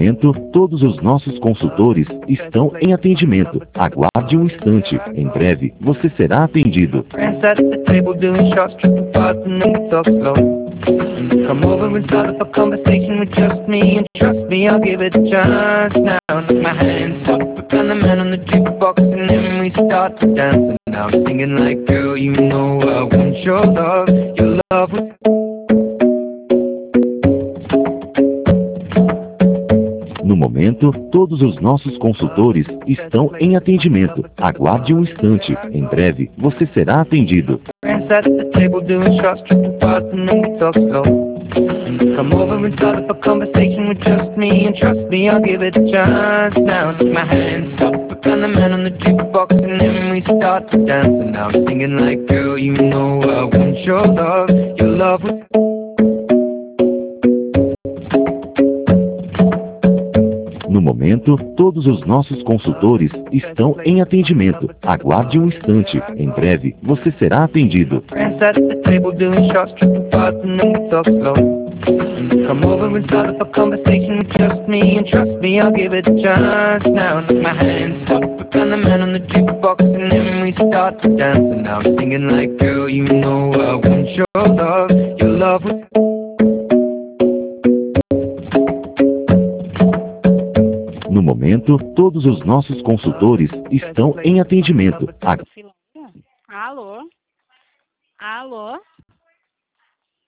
momento, todos os nossos consultores estão em atendimento. Aguarde um instante. Em breve, você será atendido. Come over and start up a conversation with just me, and trust me, I'll give it a chance. Now take my hands up, and the man on the jukebox, and then we start to dance. And now I'm singing like, girl, you know I want your love. Your love was... No momento, todos os nossos consultores estão em atendimento. Aguarde um instante. Em breve, você será atendido. Come over and start up a conversation with just me, and trust me, I'll give it a chance. Now take my hands up, and the man on the jukebox, and then we start to dance. And now I'm singing like, girl, you know I want your love. Your love was... No momento, todos os nossos consultores estão em atendimento. Aguarde um instante. Em breve, você será atendido. Come over and start up a conversation with just me, and trust me, I'll give it a chance. Now take my hands up, and the man on the jukebox, and then we start to dance. And now I'm singing like, girl, you know I want your love. Your love was... No momento, todos os nossos consultores estão em atendimento. Alô? Alô?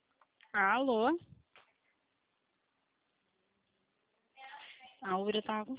Alô? A Ura tá com